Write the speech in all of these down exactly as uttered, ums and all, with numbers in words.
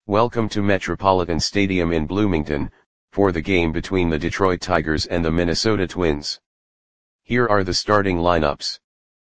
Welcome to Metropolitan Stadium in Bloomington, for the game between the Detroit Tigers and the Minnesota Twins. Here are the starting lineups.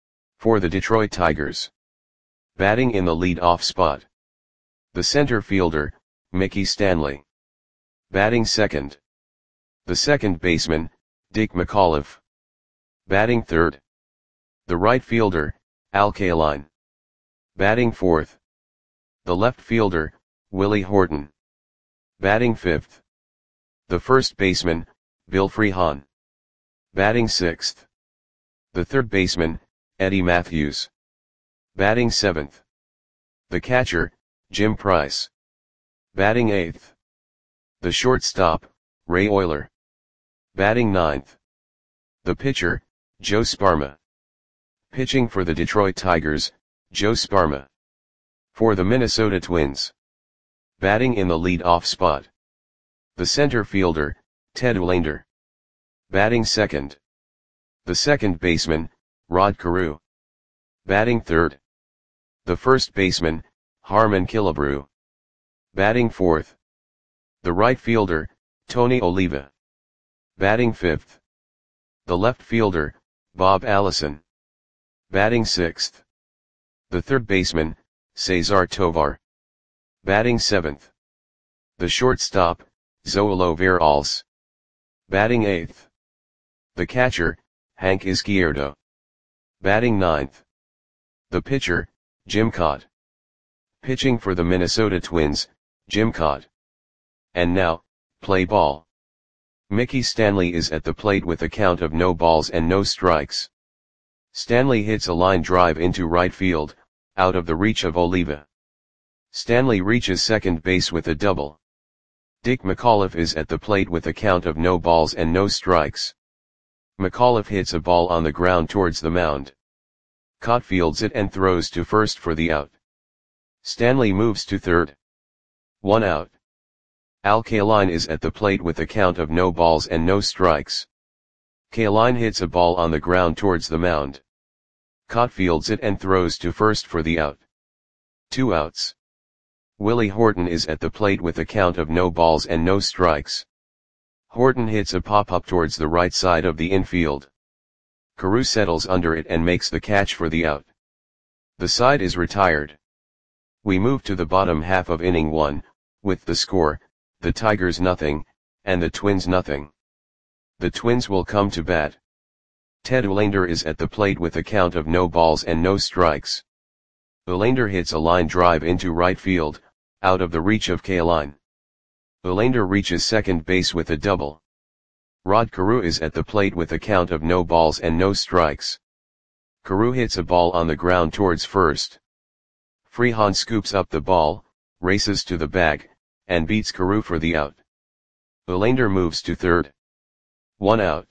For the Detroit Tigers. Batting in the lead-off spot. The center fielder, Mickey Stanley. Batting second. The second baseman, Dick McAuliffe. Batting third. The right fielder, Al Kaline. Batting fourth. The left fielder, Willie Horton. Batting fifth. The first baseman, Bill Freehan. Batting sixth. The third baseman, Eddie Matthews. Batting seventh. The catcher, Jim Price. Batting eighth. The shortstop, Ray Oyler. Batting ninth. The pitcher, Joe Sparma. Pitching for the Detroit Tigers, Joe Sparma. For the Minnesota Twins. Batting in the lead-off spot. The center fielder, Ted Uhlaender. Batting second. The second baseman, Rod Carew. Batting third. The first baseman, Harmon Killebrew. Batting fourth. The right fielder, Tony Oliva. Batting fifth. The left fielder, Bob Allison. Batting sixth. The third baseman, Cesar Tovar. Batting seventh. The shortstop, Zoilo Veralce. Batting eighth. The catcher, Hank Izquierdo. Batting ninth. The pitcher, Jim Kaat. Pitching for the Minnesota Twins, Jim Kaat. And now, play ball. Mickey Stanley is at the plate with a count of no balls and no strikes. Stanley hits a line drive into right field, out of the reach of Oliva. Stanley reaches second base with a double. Dick McAuliffe is at the plate with a count of no balls and no strikes. McAuliffe hits a ball on the ground towards the mound. Kaat fields it and throws to first for the out. Stanley moves to third. One out. Al Kaline is at the plate with a count of no balls and no strikes. Kaline hits a ball on the ground towards the mound. Kaat fields it and throws to first for the out. Two outs. Willie Horton is at the plate with a count of no balls and no strikes. Horton hits a pop-up towards the right side of the infield. Carew settles under it and makes the catch for the out. The side is retired. We move to the bottom half of inning one, with the score, the Tigers nothing, and the Twins nothing. The Twins will come to bat. Ted Uhlaender is at the plate with a count of no balls and no strikes. Uhlaender hits a line drive into right field, out of the reach of Kaline. Uhlaender reaches second base with a double. Rod Carew is at the plate with a count of no balls and no strikes. Carew hits a ball on the ground towards first. Freehan scoops up the ball, races to the bag, and beats Carew for the out. Uhlaender moves to third. One out.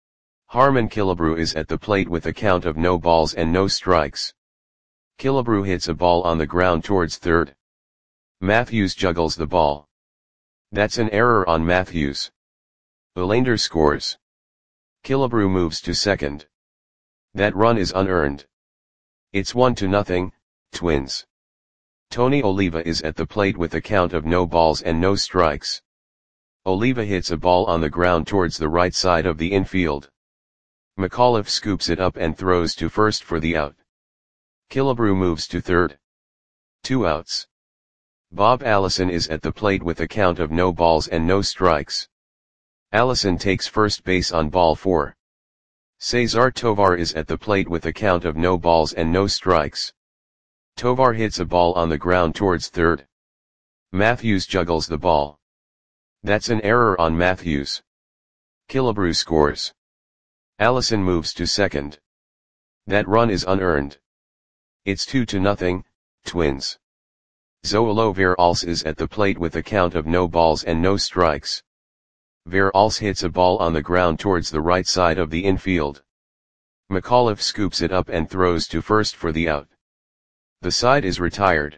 Harmon Killebrew is at the plate with a count of no balls and no strikes. Killebrew hits a ball on the ground towards third. Matthews juggles the ball. That's an error on Matthews. Uhlaender scores. Killebrew moves to second. That run is unearned. It's one to nothing, Twins. Tony Oliva is at the plate with a count of no balls and no strikes. Oliva hits a ball on the ground towards the right side of the infield. McAuliffe scoops it up and throws to first for the out. Killebrew moves to third. Two outs. Bob Allison is at the plate with a count of no balls and no strikes. Allison takes first base on ball four. Cesar Tovar is at the plate with a count of no balls and no strikes. Tovar hits a ball on the ground towards third. Matthews juggles the ball. That's an error on Matthews. Killebrew scores. Allison moves to second. That run is unearned. It's two to nothing, Twins. Zoilo Veralce is at the plate with a count of no balls and no strikes. Veralce hits a ball on the ground towards the right side of the infield. McAuliffe scoops it up and throws to first for the out. The side is retired.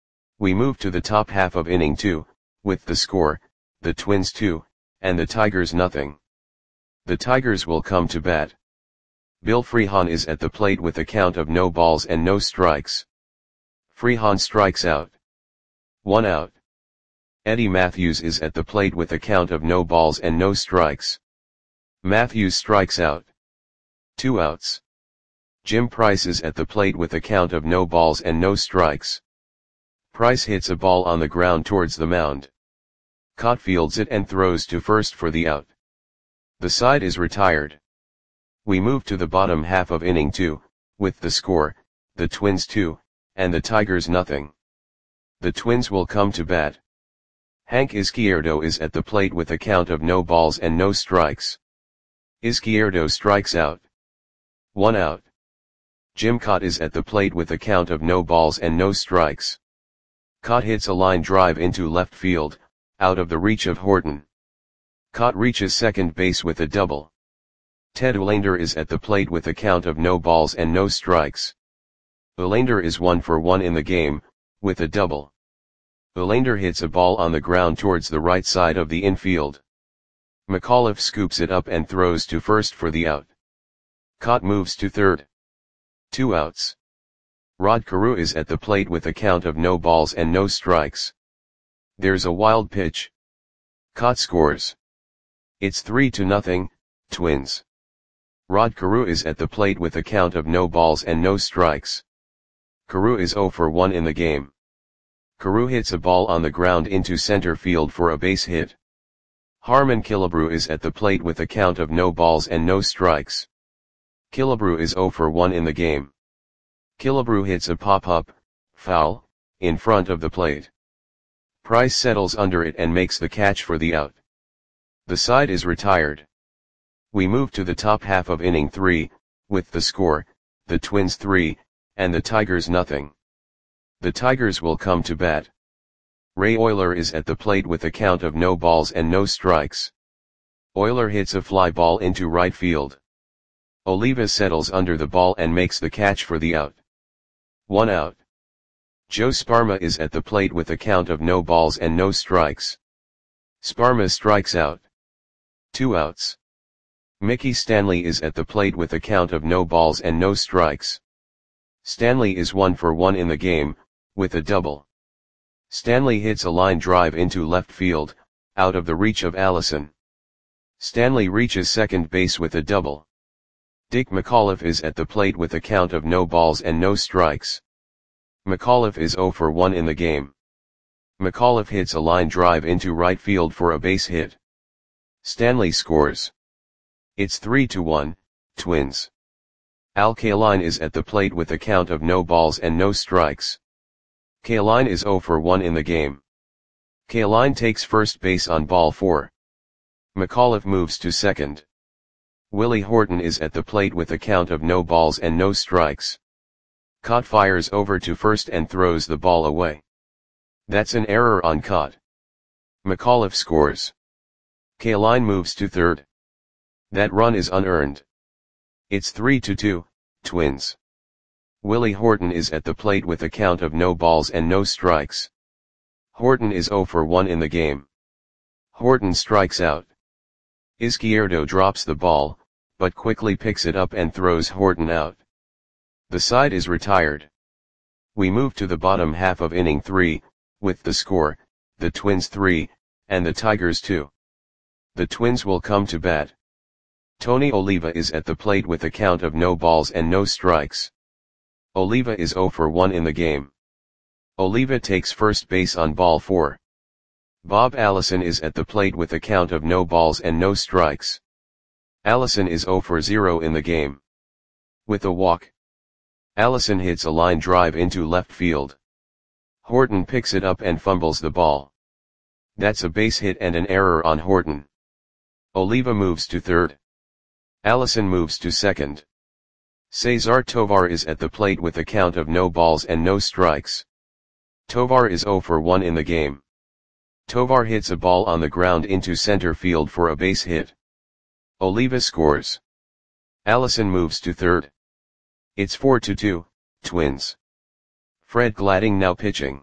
We move to the top half of inning two, with the score, the Twins two, and the Tigers nothing. The Tigers will come to bat. Bill Freehan is at the plate with a count of no balls and no strikes. Freehan strikes out. One out. Eddie Matthews is at the plate with a count of no balls and no strikes. Matthews strikes out. Two outs. Jim Price is at the plate with a count of no balls and no strikes. Price hits a ball on the ground towards the mound. Cott fields it and throws to first for the out. The side is retired. We move to the bottom half of inning two, with the score, the Twins two, and the Tigers nothing. The Twins will come to bat. Hank Izquierdo is at the plate with a count of no balls and no strikes. Izquierdo strikes out. One out. Jim Cott is at the plate with a count of no balls and no strikes. Cott hits a line drive into left field, out of the reach of Horton. Cott reaches second base with a double. Ted Uhlaender is at the plate with a count of no balls and no strikes. Uhlaender is one for one in the game, with a double. Uhlaender hits a ball on the ground towards the right side of the infield. McAuliffe scoops it up and throws to first for the out. Cott moves to third. Two outs. Rod Carew is at the plate with a count of no balls and no strikes. There's a wild pitch. Cott scores. It's three to nothing, Twins. Rod Carew is at the plate with a count of no balls and no strikes. Carew is zero for one in the game. Carew hits a ball on the ground into center field for a base hit. Harmon Killebrew is at the plate with a count of no balls and no strikes. Killebrew is zero for one in the game. Killebrew hits a pop-up, foul, in front of the plate. Price settles under it and makes the catch for the out. The side is retired. We move to the top half of inning three, with the score, the Twins three, and the Tigers nothing. The Tigers will come to bat. Ray Oyler is at the plate with a count of no balls and no strikes. Oyler hits a fly ball into right field. Oliva settles under the ball and makes the catch for the out. One out. Joe Sparma is at the plate with a count of no balls and no strikes. Sparma strikes out. Two outs. Mickey Stanley is at the plate with a count of no balls and no strikes. Stanley is one for one in the game, with a double. Stanley hits a line drive into left field, out of the reach of Allison. Stanley reaches second base with a double. Dick McAuliffe is at the plate with a count of no balls and no strikes. McAuliffe is zero for one in the game. McAuliffe hits a line drive into right field for a base hit. Stanley scores. It's three to one, Twins. Al Kaline is at the plate with a count of no balls and no strikes. Kaline is zero for one in the game. Kaline takes first base on ball four. McAuliffe moves to second. Willie Horton is at the plate with a count of no balls and no strikes. Cott fires over to first and throws the ball away. That's an error on Cott. McAuliffe scores. Kaline moves to third. That run is unearned. It's three to two, Twins. Willie Horton is at the plate with a count of no balls and no strikes. Horton is zero for one in the game. Horton strikes out. Izquierdo drops the ball, but quickly picks it up and throws Horton out. The side is retired. We move to the bottom half of inning three, with the score, the Twins three, and the Tigers two. The Twins will come to bat. Tony Oliva is at the plate with a count of no balls and no strikes. Oliva is zero for one in the game. Oliva takes first base on ball four. Bob Allison is at the plate with a count of no balls and no strikes. Allison is zero for zero in the game. With a walk, Allison hits a line drive into left field. Horton picks it up and fumbles the ball. That's a base hit and an error on Horton. Oliva moves to third. Allison moves to second. Cesar Tovar is at the plate with a count of no balls and no strikes. Tovar is zero for one in the game. Tovar hits a ball on the ground into center field for a base hit. Oliva scores. Allison moves to third. It's four to two, Twins. Fred Gladding now pitching.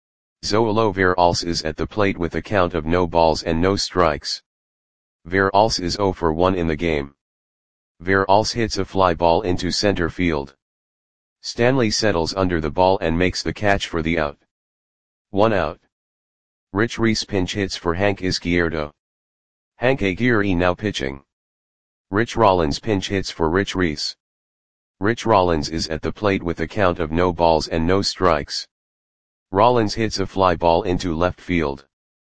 Zoilo Veralce is at the plate with a count of no balls and no strikes. Veralce is zero for one in the game. Veralce hits a fly ball into center field. Stanley settles under the ball and makes the catch for the out. One out. Rich Reese pinch hits for Hank Izquierdo. Hank Aguirre now pitching. Rich Rollins pinch hits for Rich Reese. Rich Rollins is at the plate with a count of no balls and no strikes. Rollins hits a fly ball into left field.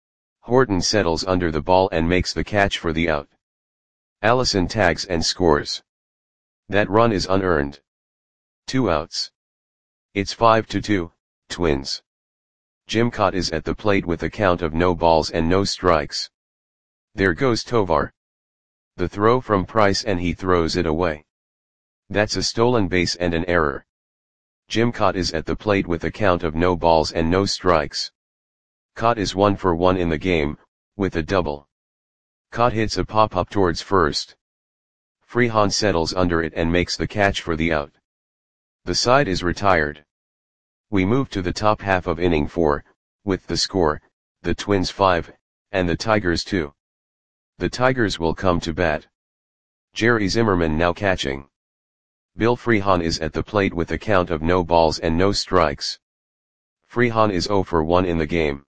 Horton settles under the ball and makes the catch for the out. Allison tags and scores. That run is unearned. Two outs. It's five to two, Twins. Jim Kaat is at the plate with a count of no balls and no strikes. There goes Tovar. The throw from Price and he throws it away. That's a stolen base and an error. Jim Kaat is at the plate with a count of no balls and no strikes. Kaat is one for one in the game, with a double. Kaat hits a pop-up towards first. Freehan settles under it and makes the catch for the out. The side is retired. We move to the top half of inning four, with the score, the Twins five, and the Tigers two. The Tigers will come to bat. Jerry Zimmerman now catching. Bill Freehan is at the plate with a count of no balls and no strikes. Freehan is zero for one in the game.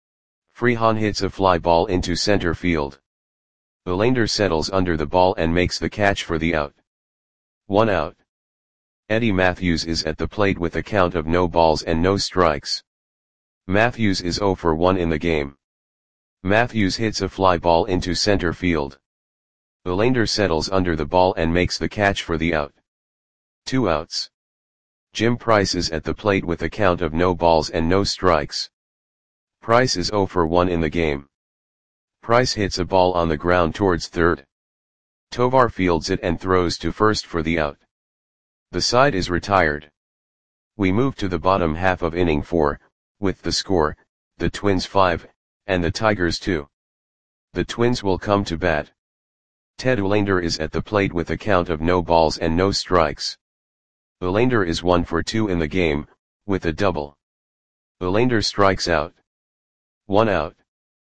Freehan hits a fly ball into center field. Olander settles under the ball and makes the catch for the out. One out. Eddie Matthews is at the plate with a count of no balls and no strikes. Matthews is zero for one in the game. Matthews hits a fly ball into center field. Olander settles under the ball and makes the catch for the out. Two outs. Jim Price is at the plate with a count of no balls and no strikes. Price is zero for one in the game. Price hits a ball on the ground towards third. Tovar fields it and throws to first for the out. The side is retired. We move to the bottom half of inning four, with the score, the Twins five, and the Tigers two. The Twins will come to bat. Ted Olander is at the plate with a count of no balls and no strikes. Olander is one for two in the game, with a double. Olander strikes out. One out.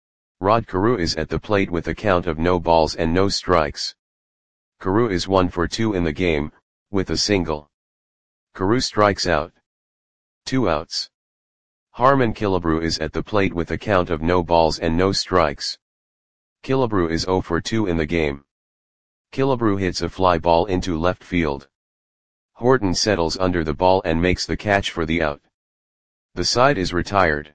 Rod Carew is at the plate with a count of no balls and no strikes. Carew is one for two in the game, with a single. Carew strikes out. Two outs. Harmon Killebrew is at the plate with a count of no balls and no strikes. Killebrew is zero for two in the game. Killebrew hits a fly ball into left field. Horton settles under the ball and makes the catch for the out. The side is retired.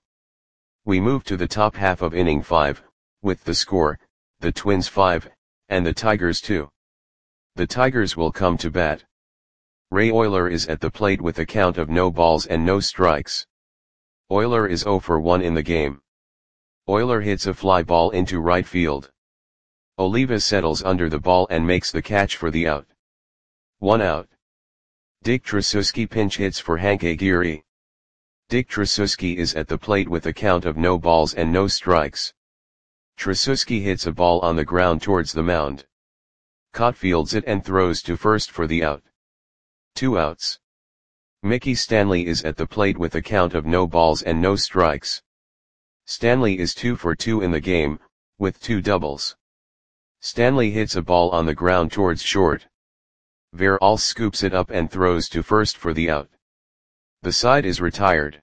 We move to the top half of inning five, with the score, the Twins five, and the Tigers two. The Tigers will come to bat. Ray Oyler is at the plate with a count of no balls and no strikes. Oyler is zero for one in the game. Oyler hits a fly ball into right field. Oliva settles under the ball and makes the catch for the out. One out. Dick Tracewski pinch hits for Hank Aguirre. Dick Tracewski is at the plate with a count of no balls and no strikes. Tracewski hits a ball on the ground towards the mound. Kaat fields it and throws to first for the out. Two outs. Mickey Stanley is at the plate with a count of no balls and no strikes. Stanley is two for two in the game, with two doubles. Stanley hits a ball on the ground towards short. Veralls scoops it up and throws to first for the out. The side is retired.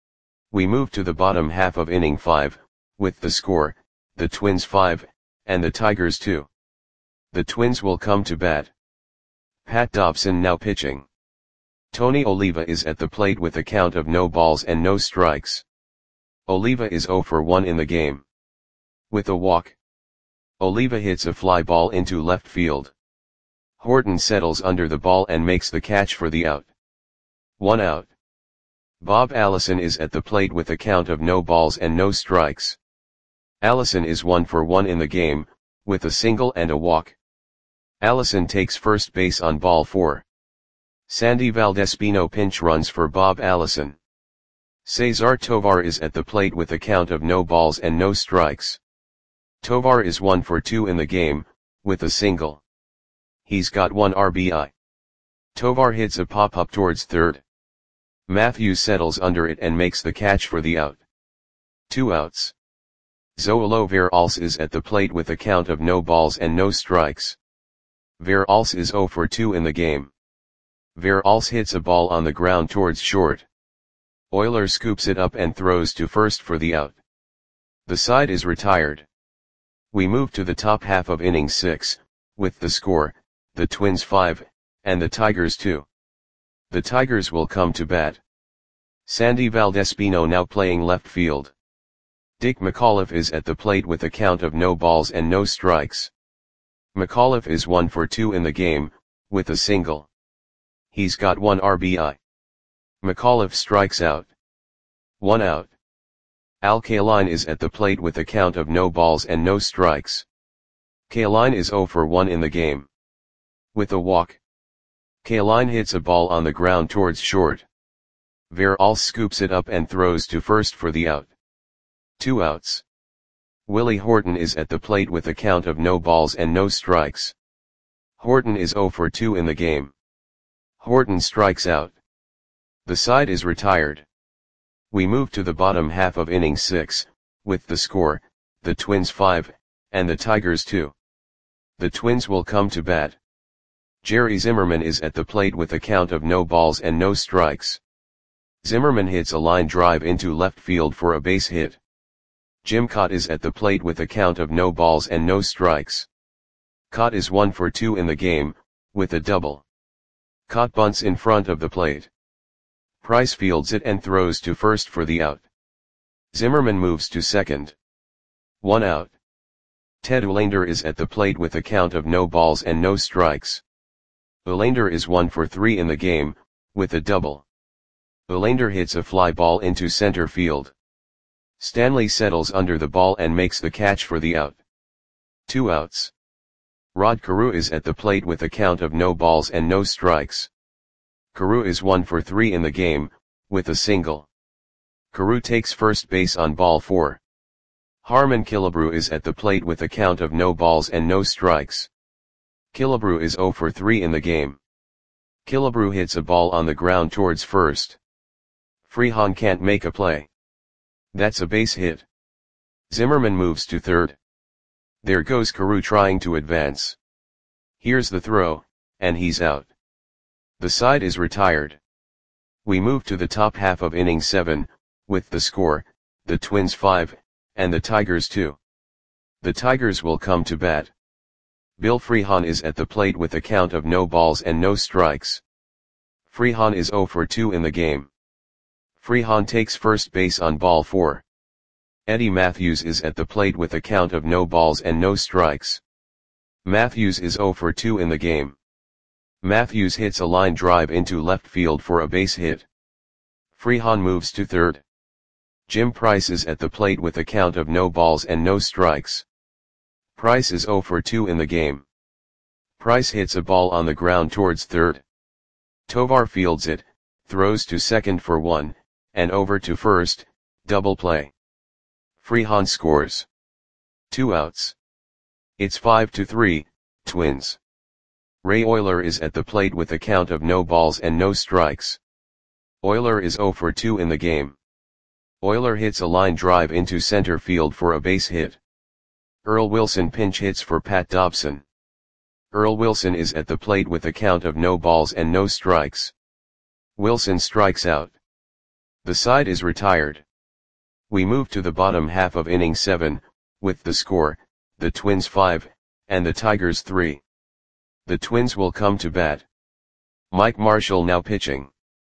We move to the bottom half of inning five, with the score, the Twins five, and the Tigers two. The Twins will come to bat. Pat Dobson now pitching. Tony Oliva is at the plate with a count of no balls and no strikes. Oliva is zero for one in the game. With a walk. Oliva hits a fly ball into left field. Horton settles under the ball and makes the catch for the out. One out. Bob Allison is at the plate with a count of no balls and no strikes. Allison is one for one in the game, with a single and a walk. Allison takes first base on ball four. Sandy Valdespino pinch runs for Bob Allison. Cesar Tovar is at the plate with a count of no balls and no strikes. Tovar is one for two in the game, with a single. He's got one R B I. Tovar hits a pop-up towards third. Matthews settles under it and makes the catch for the out. Two outs. Zoilo Veralls is at the plate with a count of no balls and no strikes. Veralls is zero for two in the game. Veralls hits a ball on the ground towards short. Oyler scoops it up and throws to first for the out. The side is retired. We move to the top half of inning six, with the score, the Twins five, and the Tigers two. The Tigers will come to bat. Sandy Valdespino now playing left field. Dick McAuliffe is at the plate with a count of no balls and no strikes. McAuliffe is one for two in the game, with a single. He's got one R B I. McAuliffe strikes out. One out. Al Kaline is at the plate with a count of no balls and no strikes. Kaline is zero for one in the game. With a walk. Kaline hits a ball on the ground towards short. Veralce scoops it up and throws to first for the out. Two outs. Willie Horton is at the plate with a count of no balls and no strikes. Horton is zero for two in the game. Horton strikes out. The side is retired. We move to the bottom half of inning six, with the score, the Twins five, and the Tigers two. The Twins will come to bat. Jerry Zimmerman is at the plate with a count of no balls and no strikes. Zimmerman hits a line drive into left field for a base hit. Jim Kaat is at the plate with a count of no balls and no strikes. Kaat is one for two in the game, with a double. Kaat bunts in front of the plate. Price fields it and throws to first for the out. Zimmerman moves to second. One out. Ted Uhlaender is at the plate with a count of no balls and no strikes. Uhlaender is one for three in the game, with a double. Uhlaender hits a fly ball into center field. Stanley settles under the ball and makes the catch for the out. Two outs. Rod Carew is at the plate with a count of no balls and no strikes. Carew is one for three in the game, with a single. Carew takes first base on ball four. Harmon Killebrew is at the plate with a count of no balls and no strikes. Killebrew is zero for three in the game. Killebrew hits a ball on the ground towards first. Freehan can't make a play. That's a base hit. Zimmerman moves to third. There goes Carew trying to advance. Here's the throw, and he's out. The side is retired. We move to the top half of inning seven, with the score, the Twins five, and the Tigers two. The Tigers will come to bat. Bill Freehan is at the plate with a count of no balls and no strikes. Freehan is zero for two in the game. Freehan takes first base on ball four. Eddie Matthews is at the plate with a count of no balls and no strikes. Matthews is zero for two in the game. Matthews hits a line drive into left field for a base hit. Freehan moves to third. Jim Price is at the plate with a count of no balls and no strikes. Price is zero for two in the game. Price hits a ball on the ground towards third. Tovar fields it, throws to second for one, and over to first, double play. Freehan scores. Two outs. It's five to three, Twins. Ray Oyler is at the plate with a count of no balls and no strikes. Oyler is zero for two in the game. Oyler hits a line drive into center field for a base hit. Earl Wilson pinch hits for Pat Dobson. Earl Wilson is at the plate with a count of no balls and no strikes. Wilson strikes out. The side is retired. We move to the bottom half of inning seven, with the score, the Twins five, and the Tigers three. The Twins will come to bat. Mike Marshall now pitching.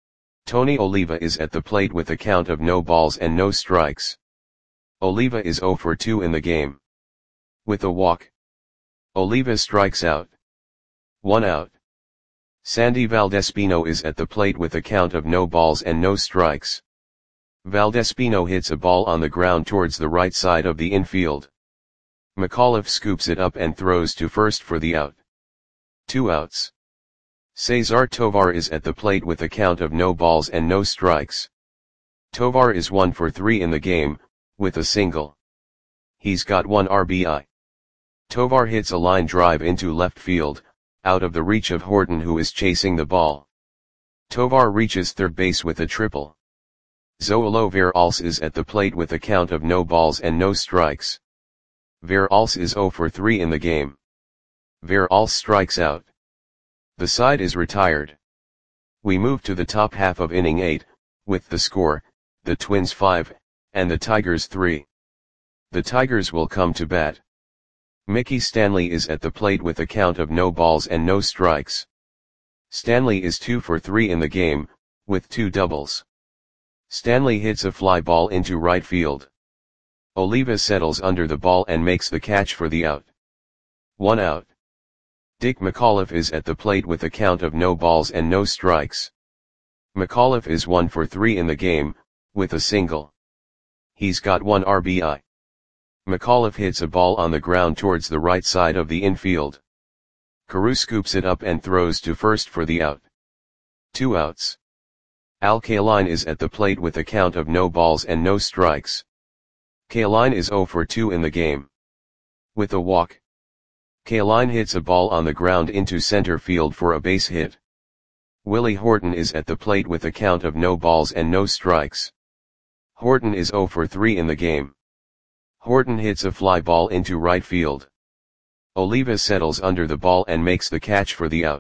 Tony Oliva is at the plate with a count of no balls and no strikes. Oliva is zero for two in the game. With a walk. Oliva strikes out. One out. Sandy Valdespino is at the plate with a count of no balls and no strikes. Valdespino hits a ball on the ground towards the right side of the infield. McAuliffe scoops it up and throws to first for the out. Two outs. Cesar Tovar is at the plate with a count of no balls and no strikes. Tovar is one for three in the game, with a single. He's got one R B I. Tovar hits a line drive into left field, out of the reach of Horton who is chasing the ball. Tovar reaches third base with a triple. Zoilo Veralce is at the plate with a count of no balls and no strikes. Veralce is zero for three in the game. Veralce strikes out. The side is retired. We move to the top half of inning eight, with the score, the Twins five, and the Tigers three. The Tigers will come to bat. Mickey Stanley is at the plate with a count of no balls and no strikes. Stanley is two for three in the game, with two doubles. Stanley hits a fly ball into right field. Oliva settles under the ball and makes the catch for the out. One out. Dick McAuliffe is at the plate with a count of no balls and no strikes. McAuliffe is one for three in the game, with a single. He's got one R B I. McAuliffe hits a ball on the ground towards the right side of the infield. Carew scoops it up and throws to first for the out. Two outs. Al Kaline is at the plate with a count of no balls and no strikes. Kaline is zero for two in the game. With a walk. Kaline hits a ball on the ground into center field for a base hit. Willie Horton is at the plate with a count of no balls and no strikes. Horton is zero for three in the game. Horton hits a fly ball into right field. Oliva settles under the ball and makes the catch for the out.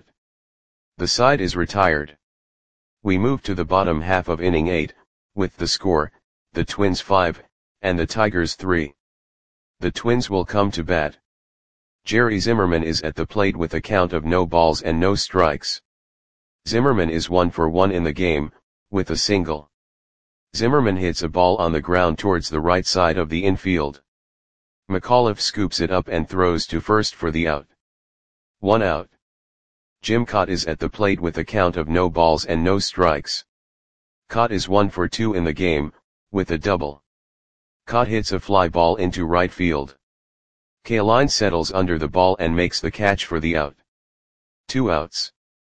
The side is retired. We move to the bottom half of inning eight, with the score, the Twins five, and the Tigers three. The Twins will come to bat. Jerry Zimmerman is at the plate with a count of no balls and no strikes. Zimmerman is one for one in the game, with a single. Zimmerman hits a ball on the ground towards the right side of the infield. McAuliffe scoops it up and throws to first for the out. One out. Jim Kaat is at the plate with a count of no balls and no strikes. Kaat is one for two in the game, with a double. Kaat hits a fly ball into right field. Kaline settles under the ball and makes the catch for the out. Two outs.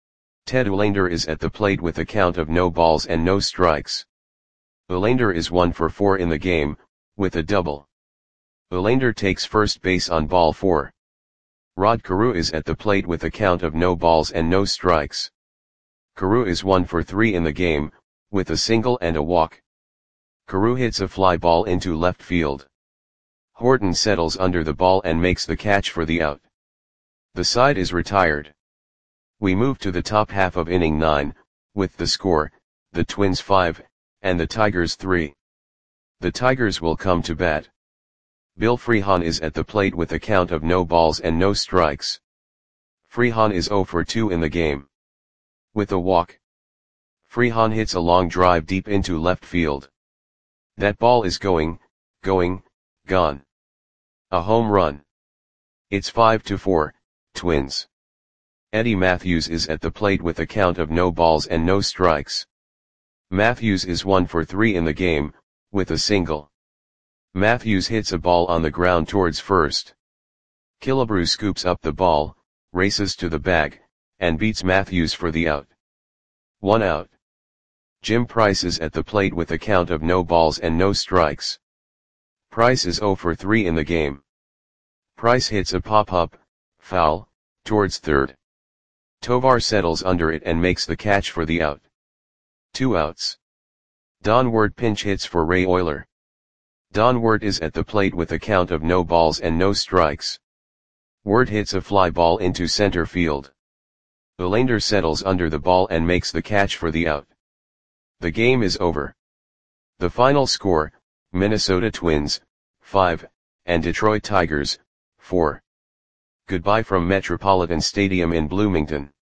Ted Uhlaender is at the plate with a count of no balls and no strikes. Uhlaender is one for four in the game, with a double. Uhlaender takes first base on ball four. Rod Carew is at the plate with a count of no balls and no strikes. Carew is one for three in the game, with a single and a walk. Carew hits a fly ball into left field. Horton settles under the ball and makes the catch for the out. The side is retired. We move to the top half of inning nine, with the score, the Twins five, and the Tigers three. The Tigers will come to bat. Bill Freehan is at the plate with a count of no balls and no strikes. Freehan is zero for two in the game. With a walk. Freehan hits a long drive deep into left field. That ball is going, going, gone. A home run. It's five to four, Twins. Eddie Matthews is at the plate with a count of no balls and no strikes. Matthews is one for three in the game, with a single. Matthews hits a ball on the ground towards first. Killebrew scoops up the ball, races to the bag, and beats Matthews for the out. One out. Jim Price is at the plate with a count of no balls and no strikes. Price is zero for three in the game. Price hits a pop-up, foul, towards third. Tovar settles under it and makes the catch for the out. Two outs. Don Ward pinch hits for Ray Oyler. Don Ward is at the plate with a count of no balls and no strikes. Ward hits a fly ball into center field. Uhlaender settles under the ball and makes the catch for the out. The game is over. The final score, Minnesota Twins, five, and Detroit Tigers, four. Goodbye from Metropolitan Stadium in Bloomington.